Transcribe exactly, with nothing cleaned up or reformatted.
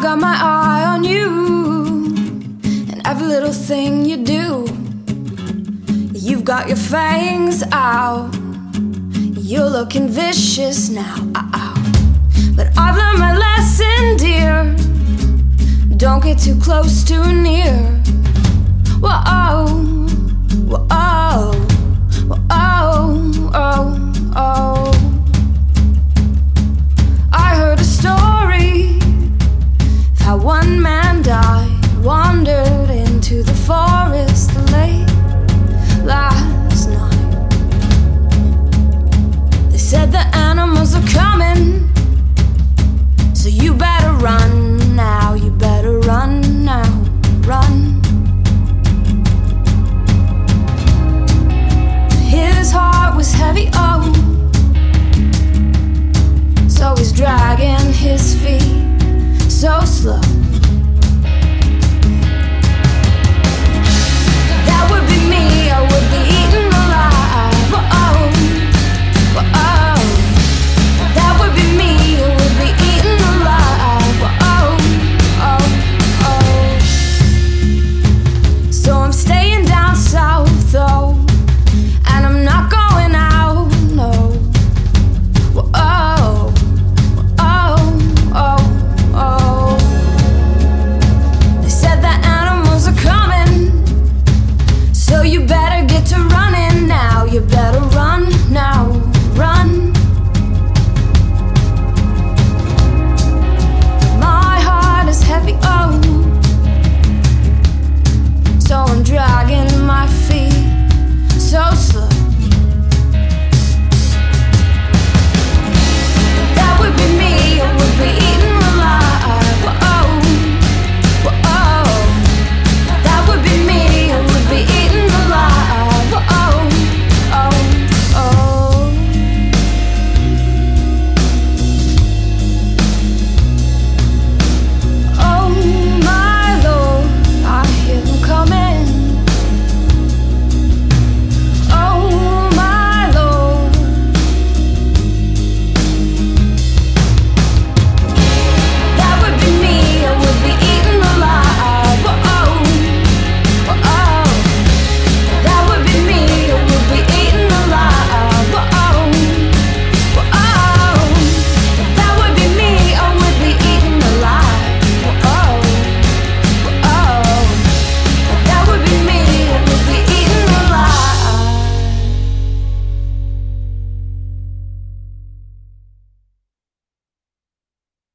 got my eye on you, and every little thing you do. You've got your fangs out, you're looking vicious now. Ow. But I've learned my lesson, dear. Don't get too close, too near. Whoa, whoa.